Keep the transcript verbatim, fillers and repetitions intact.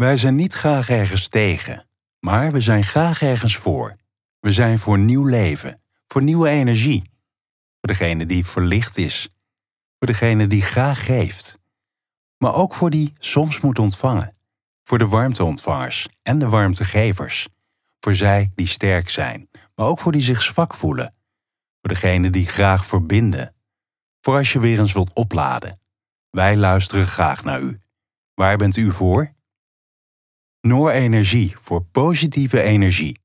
Wij zijn niet graag ergens tegen, maar we zijn graag ergens voor. We zijn voor nieuw leven, voor nieuwe energie. Voor degene die verlicht is. Voor degene die graag geeft. Maar ook voor die soms moet ontvangen. Voor de warmteontvangers en de warmtegevers. Voor zij die sterk zijn, maar ook voor die zich zwak voelen. Voor degene die graag verbinden. Voor als je weer eens wilt opladen. Wij luisteren graag naar u. Waar bent u voor? Noor Energie voor positieve energie.